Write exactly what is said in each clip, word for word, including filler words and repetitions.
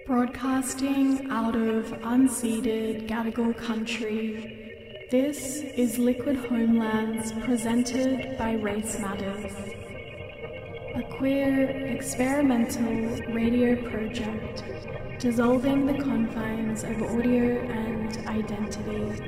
Broadcasting out of unceded Gadigal country, this is Liquid Homelands presented by Race Matters, a queer experimental radio project dissolving the confines of audio and identity.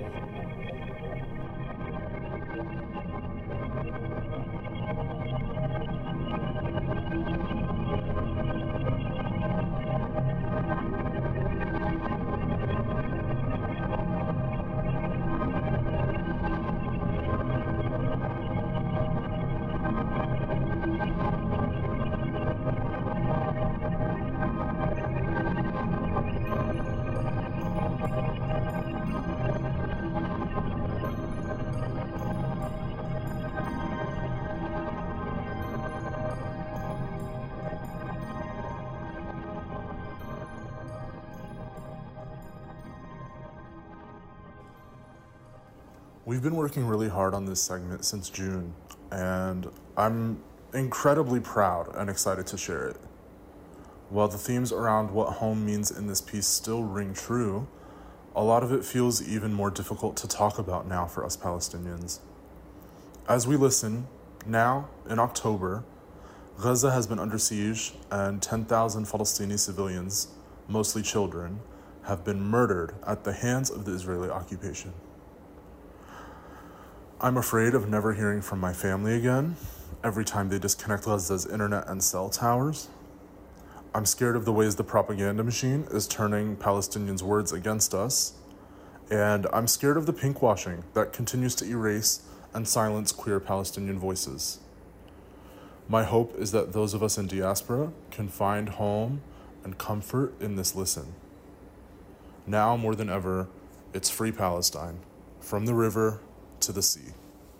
We've been working really hard on this segment since June, and I'm incredibly proud and excited to share it. While the themes around what home means in this piece still ring true, a lot of it feels even more difficult to talk about now for us Palestinians. As we listen, now, in October, Gaza has been under siege and ten thousand Palestinian civilians, mostly children, have been murdered at the hands of the Israeli occupation. I'm afraid of never hearing from my family again every time they disconnect Gaza's internet and cell towers. I'm scared of the ways the propaganda machine is turning Palestinians' words against us. And I'm scared of the pinkwashing that continues to erase and silence queer Palestinian voices. My hope is that those of us in diaspora can find home and comfort in this listen. Now more than ever, it's free Palestine, from the river to the sea.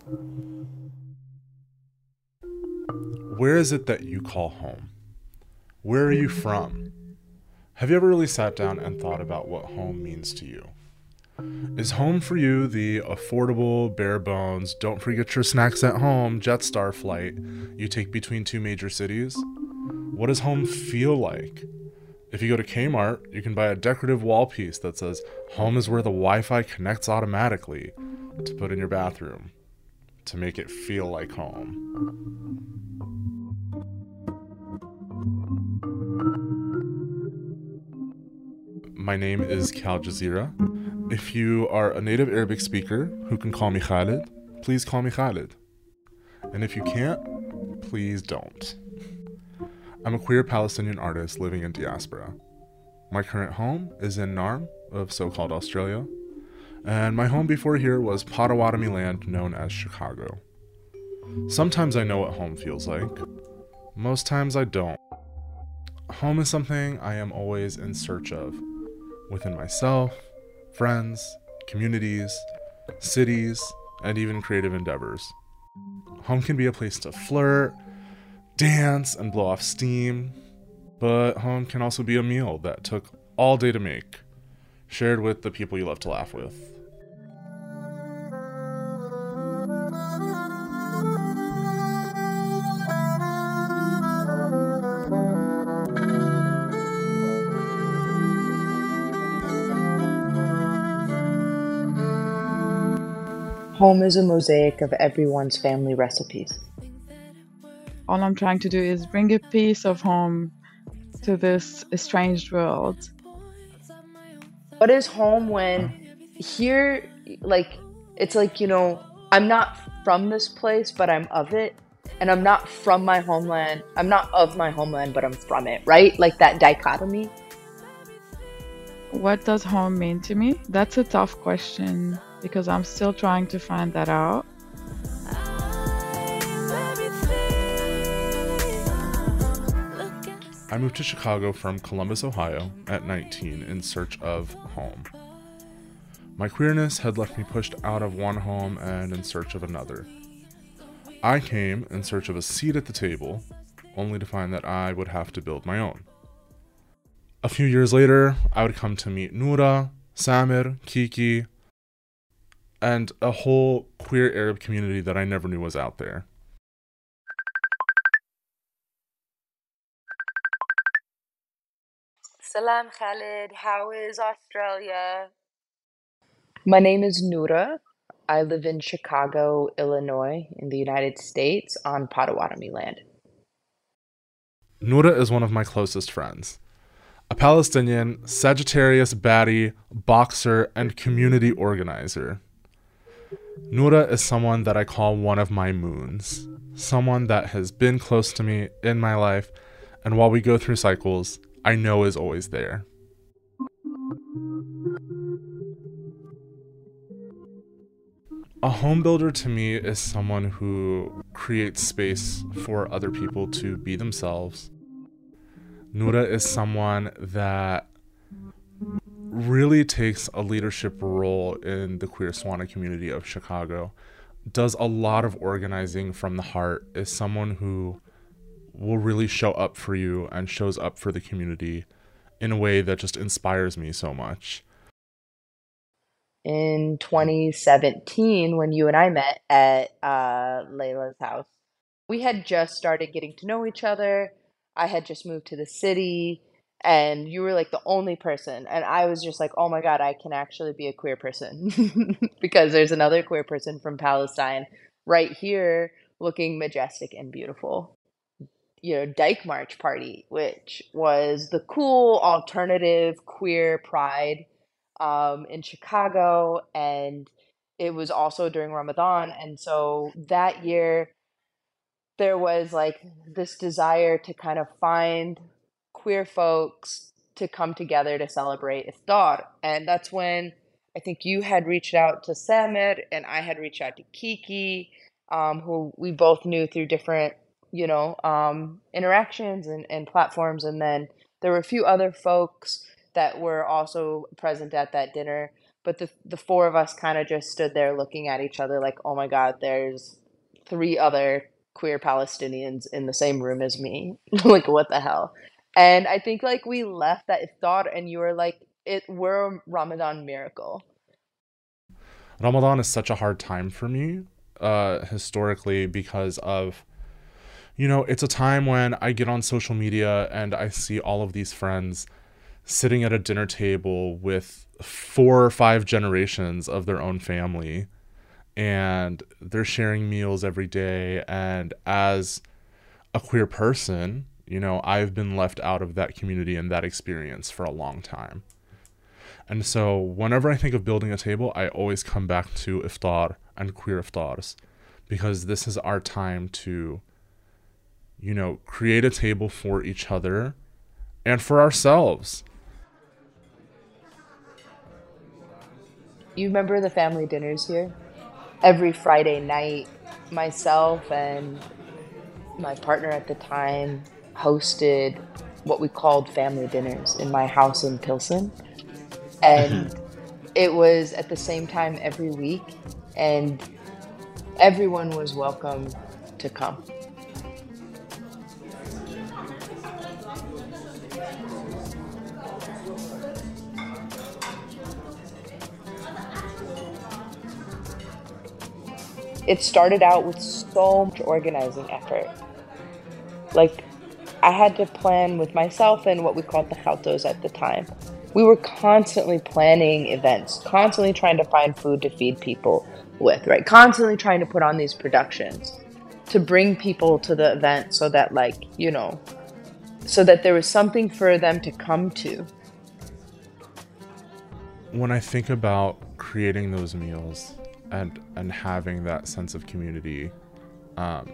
Where is it that you call home? Where are you from? Have you ever really sat down and thought about what home means to you? Is home for you the affordable, bare bones, don't forget your snacks at home Jetstar flight you take between two major cities? What does home feel like? If you go to Kmart, you can buy a decorative wall piece that says, "Home is where the Wi-Fi connects automatically," to put in your bathroom, to make it feel like home. My name is Kal Jazeera. If you are a native Arabic speaker who can call me Khalid, please call me Khalid. And if you can't, please don't. I'm a queer Palestinian artist living in diaspora. My current home is in Naarm of so-called Australia, and my home before here was Potawatomi land known as Chicago. Sometimes I know what home feels like. Most times I don't. Home is something I am always in search of, within myself, friends, communities, cities, and even creative endeavors. Home can be a place to flirt, dance, and blow off steam, but home can also be a meal that took all day to make, shared with the people you love to laugh with. Home is a mosaic of everyone's family recipes. All I'm trying to do is bring a piece of home to this estranged world. What is home when here, like, it's like, you know, I'm not from this place, but I'm of it. And I'm not from my homeland. I'm not of my homeland, but I'm from it, right? Like that dichotomy. What does home mean to me? That's a tough question because I'm still trying to find that out. I moved to Chicago from Columbus, Ohio at nineteen in search of home. My queerness had left me pushed out of one home and in search of another. I came in search of a seat at the table, only to find that I would have to build my own. A few years later, I would come to meet Noura, Samir, Kiki, and a whole queer Arab community that I never knew was out there. Salam Khalid, how is Australia? My name is Noura. I live in Chicago, Illinois, in the United States on Potawatomi land. Noura is one of my closest friends. A Palestinian, Sagittarius baddie, boxer, and community organizer. Noura is someone that I call one of my moons. Someone that has been close to me in my life, and while we go through cycles, I know is always there. A home builder to me is someone who creates space for other people to be themselves. Noura is someone that really takes a leadership role in the queer Swana community of Chicago, does a lot of organizing from the heart, is someone who will really show up for you and shows up for the community in a way that just inspires me so much. In twenty seventeen, when you and I met at uh, Layla's house, we had just started getting to know each other. I had just moved to the city, and you were like the only person. And I was just like, oh my God, I can actually be a queer person because there's another queer person from Palestine right here looking majestic and beautiful. You know, Dyke March Party, which was the cool alternative queer pride um, in Chicago. And it was also during Ramadan. And so that year, there was like this desire to kind of find queer folks to come together to celebrate Iftar. And that's when I think you had reached out to Samir and I had reached out to Kiki, um, who we both knew through different, you know, um, interactions and, and platforms. And then there were a few other folks that were also present at that dinner. But the the four of us kind of just stood there looking at each other like, oh my God, there's three other queer Palestinians in the same room as me. Like, what the hell? And I think like we left that thought and you were like, it we're a Ramadan miracle. Ramadan is such a hard time for me, uh, historically, because of, you know, it's a time when I get on social media and I see all of these friends sitting at a dinner table with four or five generations of their own family, and they're sharing meals every day. And as a queer person, you know, I've been left out of that community and that experience for a long time. And so whenever I think of building a table, I always come back to iftar and queer iftars, because this is our time to, you know, create a table for each other and for ourselves. You remember the family dinners here? Every Friday night, myself and my partner at the time hosted what we called family dinners in my house in Pilsen. And it was at the same time every week, and everyone was welcome to come. It started out with so much organizing effort. Like, I had to plan with myself and what we called the Khautos at the time. We were constantly planning events, constantly trying to find food to feed people with, right? Constantly trying to put on these productions to bring people to the event so that, like, you know, so that there was something for them to come to. When I think about creating those meals and and having that sense of community, um,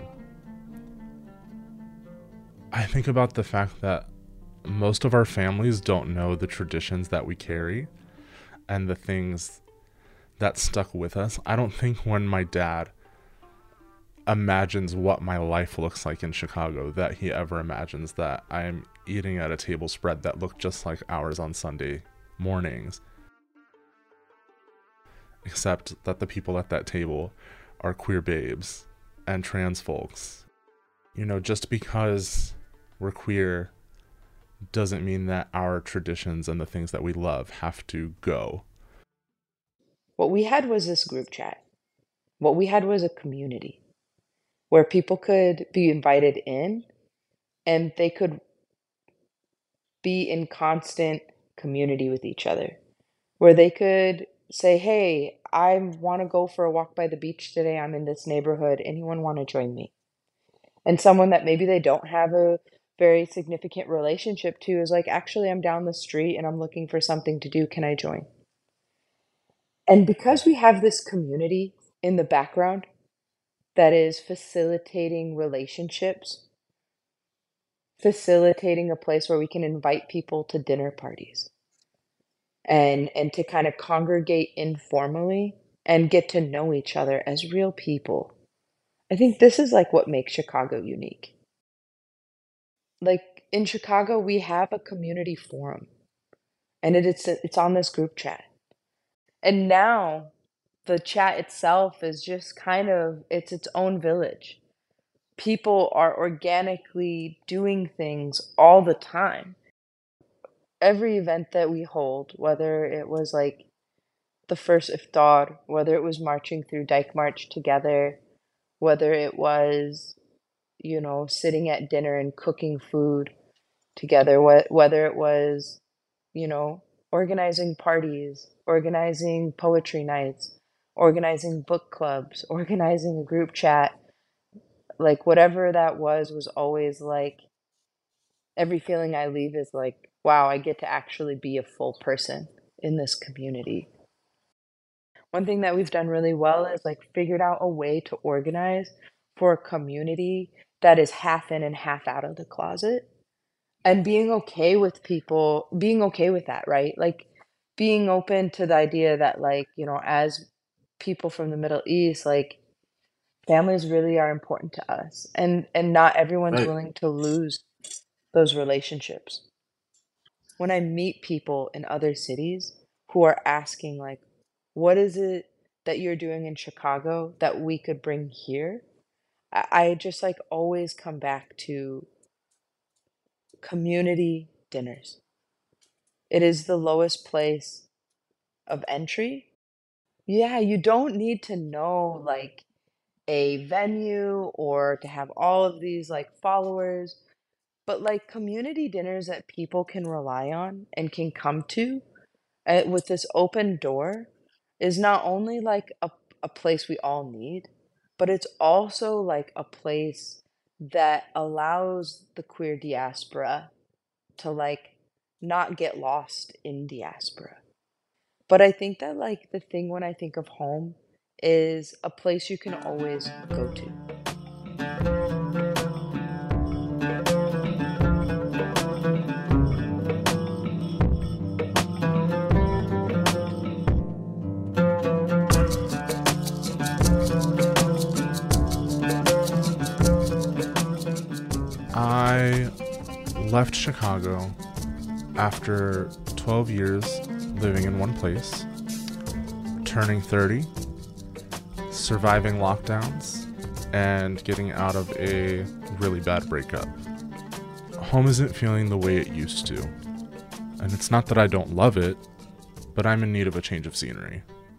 I think about the fact that most of our families don't know the traditions that we carry and the things that stuck with us. I don't think when my dad imagines what my life looks like in Chicago that he ever imagines that I'm eating at a table spread that looked just like ours on Sunday mornings. Except that the people at that table are queer babes and trans folks. You know, just because we're queer doesn't mean that our traditions and the things that we love have to go. What we had was this group chat. What we had was a community where people could be invited in and they could be in constant community with each other, where they could say, hey, I want to go for a walk by the beach today. I'm in this neighborhood. Anyone want to join me? And someone that maybe they don't have a very significant relationship to is like, actually, I'm down the street and I'm looking for something to do. Can I join? And because we have this community in the background that is facilitating relationships, facilitating a place where we can invite people to dinner parties and and to kind of congregate informally and get to know each other as real people. I think this is like what makes Chicago unique. Like in Chicago, we have a community forum, and it, it's it's on this group chat. And now the chat itself is just kind of, it's its own village. People are organically doing things all the time. Every event that we hold, whether it was like the first iftar, whether it was marching through Dyke March together, whether it was, you know, sitting at dinner and cooking food together, wh- whether it was, you know, organizing parties, organizing poetry nights, organizing book clubs, organizing a group chat, like whatever that was, was always like, every feeling I leave is like, wow, I get to actually be a full person in this community. One thing that we've done really well is like figured out a way to organize for a community that is half in and half out of the closet, and being okay with people, being okay with that, right? Like being open to the idea that, like, you know, as people from the Middle East, like families really are important to us, and and not everyone's Right. willing to lose those relationships. When I meet people in other cities who are asking like, what is it that you're doing in Chicago that we could bring here? I, I just like always come back to community dinners. It is the lowest place of entry. Yeah, you don't need to know like a venue or to have all of these like followers, but like community dinners that people can rely on and can come to uh, with this open door is not only like a, a place we all need, but it's also like a place that allows the queer diaspora to like not get lost in diaspora. But I think that like the thing when I think of home is a place you can always go to. I left Chicago after twelve years living in one place, turning thirty, surviving lockdowns, and getting out of a really bad breakup. Home isn't feeling the way it used to. And it's not that I don't love it, but I'm in need of a change of scenery.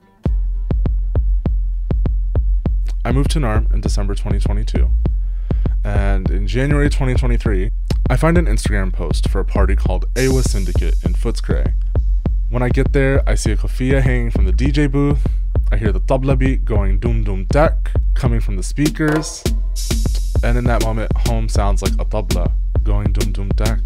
I moved to N A R M in December twenty twenty-two. And in January twenty twenty-three, I find an Instagram post for a party called Ewa Syndicate in Footscray. When I get there, I see a kofia hanging from the D J booth. I hear the tabla beat going doom doom tak coming from the speakers. And in that moment, home sounds like a tabla going doom doom tak.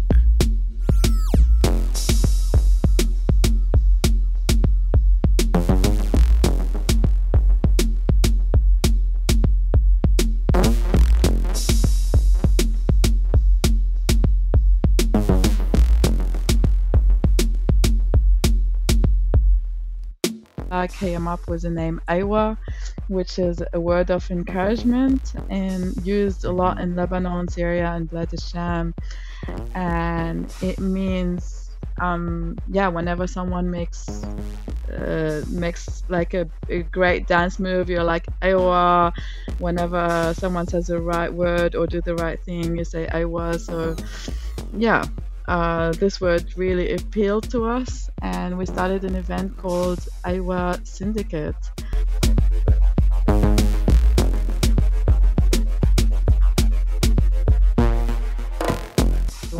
I came up with the name Aywa, which is a word of encouragement and used a lot in Lebanon, Syria, and Bled al-Sham. And it means, um, yeah, whenever someone makes uh, makes like a, a great dance move, you're like Aywa. Whenever someone says the right word or do the right thing, you say Aywa. So, yeah. Uh, this word really appealed to us, and we started an event called Ewa Syndicate.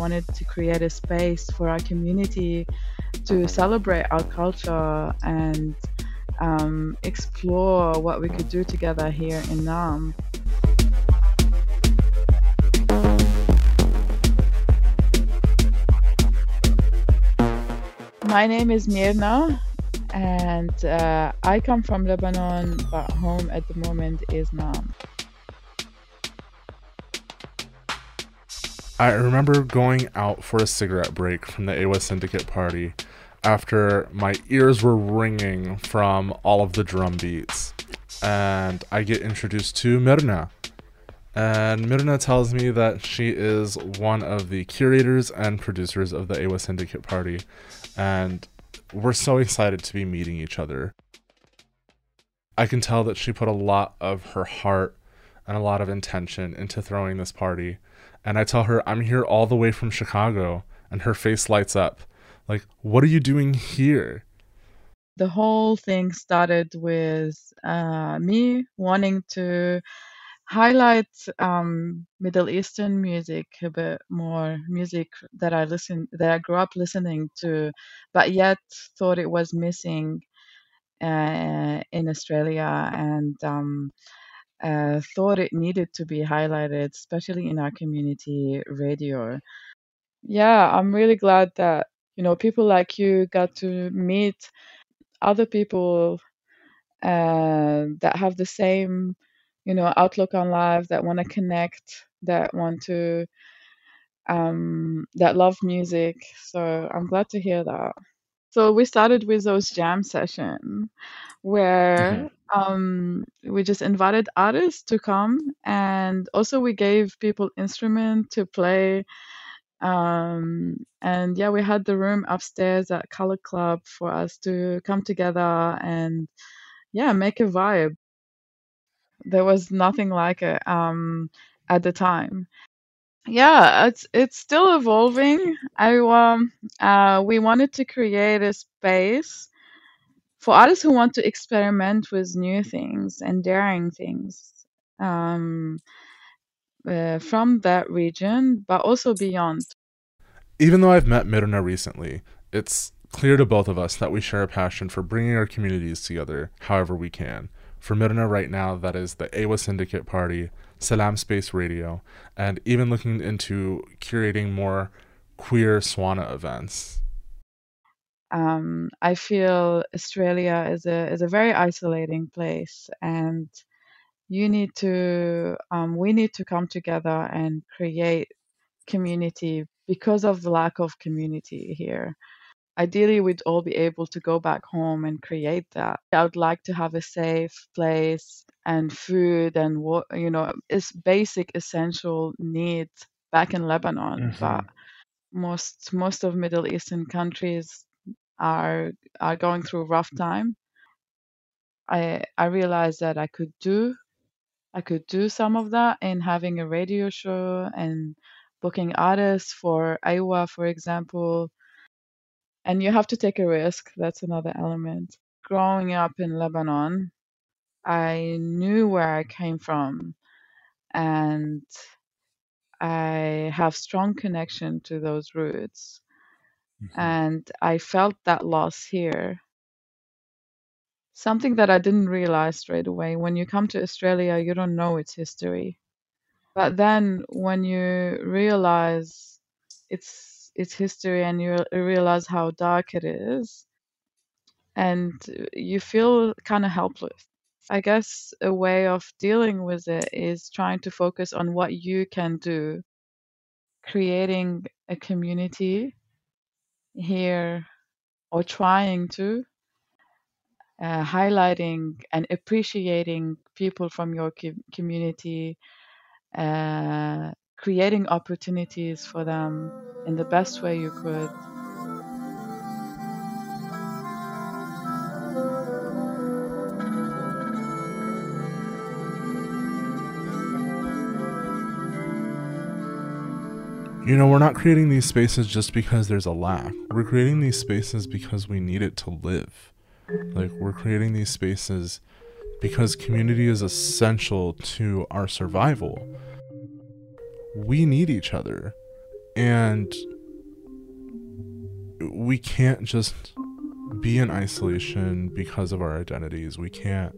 wanted to create a space for our community to celebrate our culture and um, explore what we could do together here in Naam. My name is Mirna, and uh, I come from Lebanon, but home at the moment is Naam. I remember going out for a cigarette break from the Ewa Syndicate party after my ears were ringing from all of the drum beats, and I get introduced to Mirna. And Mirna tells me that she is one of the curators and producers of the Ewa Syndicate party, and we're so excited to be meeting each other. I can tell that she put a lot of her heart and a lot of intention into throwing this party, and I tell her I'm here all the way from Chicago, and her face lights up. Like, what are you doing here? The whole thing started with uh, me wanting to highlight um, Middle Eastern music a bit more, music that I listen, that I grew up listening to, but yet thought it was missing uh, in Australia, and um, uh, thought it needed to be highlighted, especially in our community radio. Yeah, I'm really glad that, you know, people like you got to meet other people uh, that have the same, you know, outlook on life, that want to connect, that want to, um, that love music. So I'm glad to hear that. So we started with those jam sessions where Mhm. um, we just invited artists to come, and also we gave people instrument to play. Um, and yeah, we had the room upstairs at Color Club for us to come together and yeah, make a vibe. There was nothing like it um, at the time. Yeah, it's it's still evolving. I um uh, we wanted to create a space for artists who want to experiment with new things and daring things um, uh, from that region, but also beyond. Even though I've met Mirna recently, it's clear to both of us that we share a passion for bringing our communities together however we can. For Mirna right now, that is the Ewa Syndicate Party, Salam Space Radio, and even looking into curating more queer Swana events. Um, I feel Australia is a is a very isolating place, and you need to um, we need to come together and create community because of the lack of community here. Ideally, we'd all be able to go back home and create that. I would like to have a safe place and food and what, you know, is basic essential needs back in Lebanon. But most most of Middle Eastern countries are are going through rough time. I I realized that I could do I could do some of that in having a radio show and booking artists for Iowa, for example. And you have to take a risk. That's another element. Growing up in Lebanon, I knew where I came from, and I have strong connection to those roots. And I felt that loss here. Something that I didn't realize straight away. When you come to Australia, you don't know its history. But then when you realize its its history and you realize how dark it is, and you feel kind of helpless. I guess a way of dealing with it is trying to focus on what you can do, creating a community here, or trying to uh, highlighting and appreciating people from your co- community, uh, creating opportunities for them in the best way you could. You know, we're not creating these spaces just because there's a lack. We're creating these spaces because we need it to live. Like, we're creating these spaces because community is essential to our survival. We need each other. And we can't just be in isolation because of our identities. We can't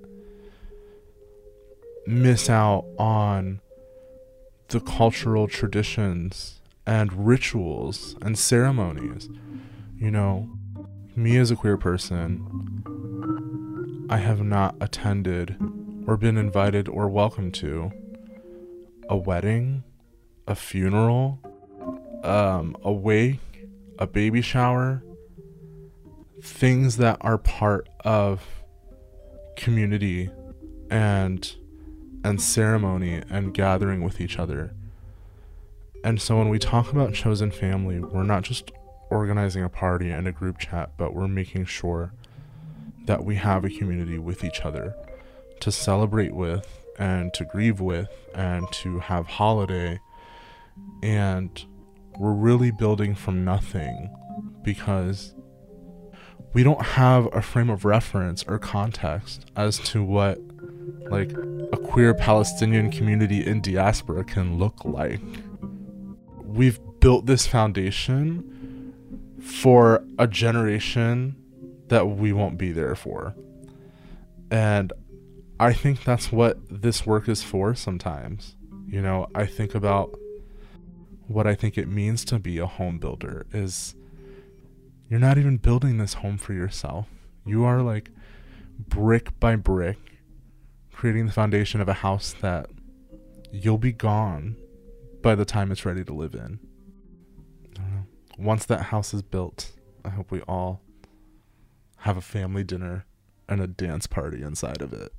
miss out on the cultural traditions and rituals and ceremonies. You know, me as a queer person, I have not attended or been invited or welcomed to a wedding, a funeral, um, a wake, a baby shower, things that are part of community and and ceremony and gathering with each other. And so when we talk about chosen family, we're not just organizing a party and a group chat, but we're making sure that we have a community with each other to celebrate with and to grieve with and to have holiday. And we're really building from nothing because we don't have a frame of reference or context as to what like a queer Palestinian community in diaspora can look like. We've built this foundation for a generation that we won't be there for. And I think that's what this work is for sometimes. You know, I think about what I think it means to be a home builder is you're not even building this home for yourself. You are like brick by brick creating the foundation of a house that you'll be gone by the time it's ready to live in. I don't know. Once that house is built, I hope we all have a family dinner and a dance party inside of it.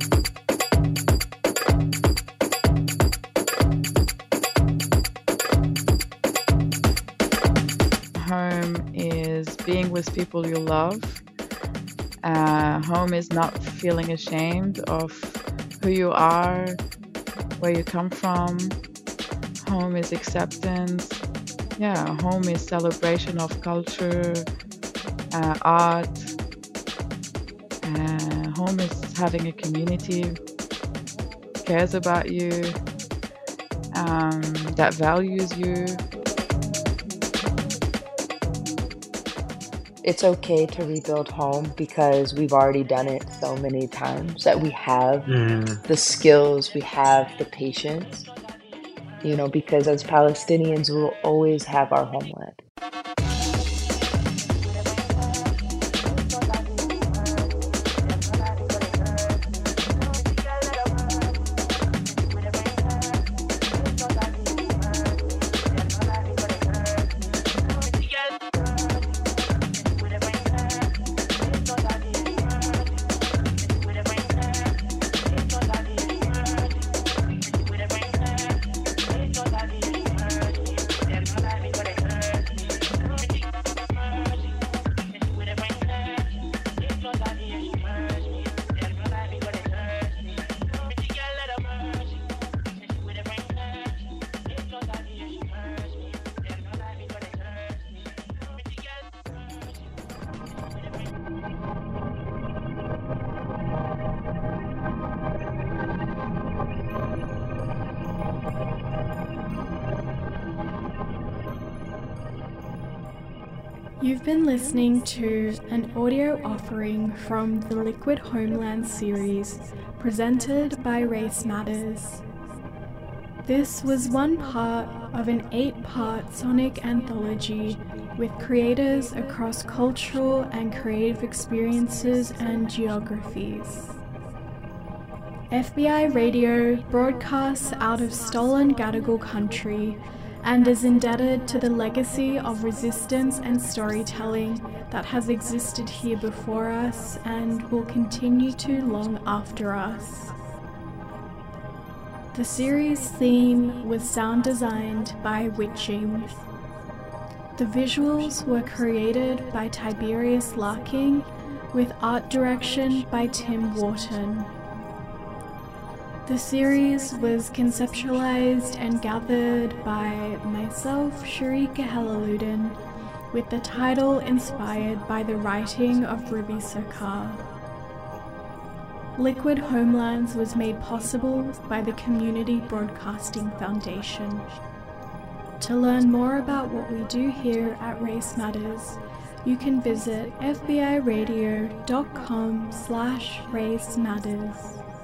Home is being with people you love. Uh, home is not feeling ashamed of who you are, where you come from. Home is acceptance. Yeah, home is celebration of culture, uh, art. Uh, home is having a community cares about you, um, that values you. It's okay to rebuild home because we've already done it so many times that we have mm. the skills, we have the patience, you know, because as Palestinians, we'll always have our homeland. You've been listening to an audio offering from the Liquid Homeland series presented by Race Matters. This was one part of an eight-part sonic anthology with creators across cultural and creative experiences and geographies. F B I Radio broadcasts out of stolen Gadigal country and is indebted to the legacy of resistance and storytelling that has existed here before us and will continue to long after us. The series theme was sound designed by Witching. The visuals were created by Tiberius Larking with art direction by Tim Wharton. The series was conceptualized and gathered by myself, Sharika Helaludin, with the title inspired by the writing of Ruby Sarkar. Liquid Homelands was made possible by the Community Broadcasting Foundation. To learn more about what we do here at Race Matters, you can visit f b i radio dot com slash race matters.